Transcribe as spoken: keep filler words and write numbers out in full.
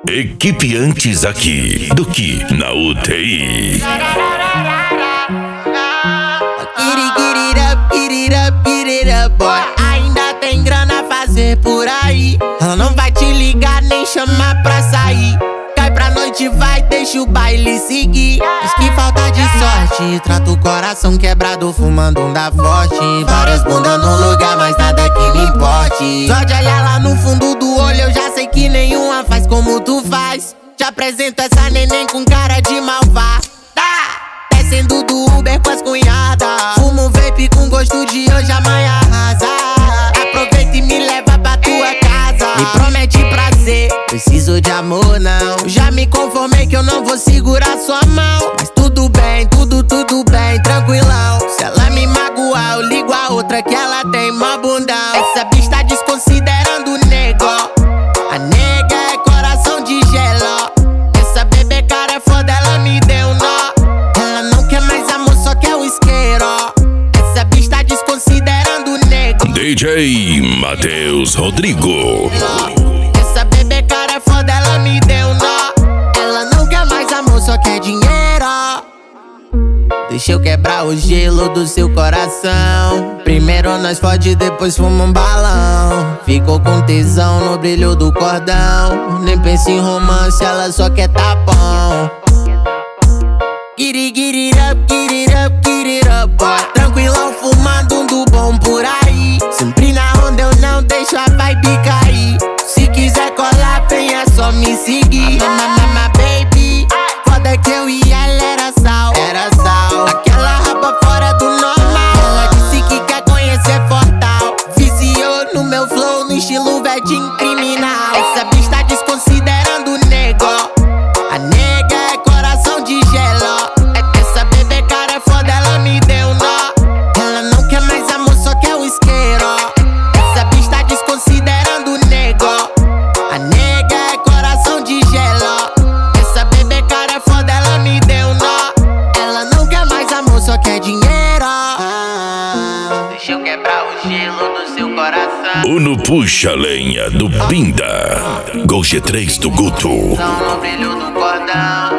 Equipe antes aqui do que na U T I. Get it, get it up, get it up, get it up, boy. Ainda tem grana a fazer por aí. Ela não vai te ligar nem chamar pra sair. Cai pra noite, vai, deixa o baile seguir. Diz que falta de sorte, trata o coração quebrado fumando um da forte. Várias bundas no lugar, mas nada que me importe. Só de olhar lá no fundo do olho eu já sei que nenhuma faz como tu faz. Te apresento essa neném com cara de malvada. Descendo do Uber com as cunhadas. Fumo um vape com gosto de hoje, amanhã arrasa. Aproveita e me leva pra tua casa. Me promete prazer, preciso de amor não. Já me conformei que eu não vou segurar sua mão. Mas tudo bem, tudo, tudo bem, tranquilão. Se ela me magoar, eu ligo a outra que ela tem mó bundão. Essa bicha tá desconsiderando o nego. A nega é coração de gelo. Essa bebê cara é foda, ela me deu nó. Ela não quer mais amor, só quer o isqueiro. Essa bicha tá desconsiderando o nego. D J Matheus Rodrigo. Essa bebê cara é foda, ela me deu nó. Ela não quer mais amor, só quer dinheiro. Deixa eu quebrar o gelo do seu coração. Primeiro nós fode, depois fuma um balão. Ficou com tesão no brilho do cordão. Nem pensa em romance, ela só quer tapão. Get it, get it up, get it up, get it up, boy. Tranquilão fumando um do bom por aí. Sempre na onda eu não deixo a vibe cair. Se quiser colar, vem, é só me seguir. Mama, mama, baby. Foda que eu e ela era sal. Era sal. Aquela raba fora do normal. Ela disse que quer conhecer Fortal. Viciou no meu flow, no estilo vedinho criminal. Essa bicha tá desconsiderando o nego. A nega é coração de gelo. Essa bebê cara é foda, ela me deu nó. Ela não quer mais amor, só quer o isqueiro. Essa bicha tá desconsiderando o nego. A nega é coração de gelo. Essa bebê cara é foda, ela me deu nó. Ela não quer mais amor, só quer dinheiro. Deixa eu quebrar o gelo do seu coração. Uno puxa lenha do Pinda. Gol G três do Guto. No brilho do cordão.